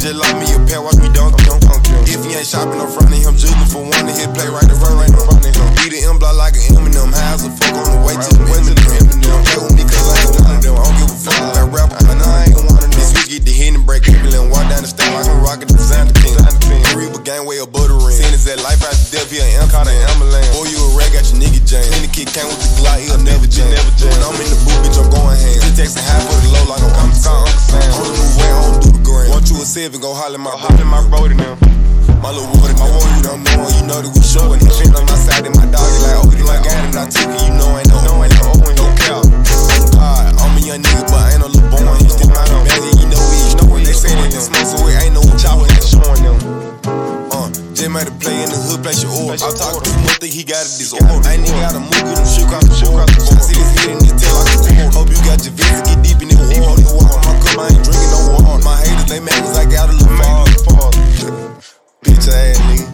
just like me a pair, watch me dunk him. If he ain't shopping in front of him, juggling for one, hit play right in front of him. Beat the M block like an Eminem, high as a fuck on the way to the Eminem. Play with me cause I ain't one of them, I don't give a fuck about rapper, man, I ain't one of them. Switch get the hit and break every and walk down the stairs like I'm rockin' the Santa King. Reaper gang way above the ring. Seen his that life after death, he an caught an ambulance. Boy, you a rag, got your nigga James. Clean the kid came with the Glock, he'll never jam. When I'm in the booth, bitch, I'm going ham. Just texting half for the low like I'm Uncle Sam. On the move way, I don't do the gram. Want you a 7, go holler my bro to them. My little water, my water, you don't know, you know that we showin'. He shit on my side and my dog, he like, oh, you like got it, I took it, you know ain't no cap. I'm a young nigga, but I ain't no little boy. You still my bag, you know it. They say that the smoke, so it ain't no chopper, ain't showing them. Just made a play in the hood, place your order. I'm talking too much, think he got it disorder. I ain't even gotta move, get him shook out the board. I see his head in his tail like a cord. Hope you got your vision, get deep in the water. On my cup, I ain't drinking no water. My haters, they mad cause I got a little far. Bitch ass nigga.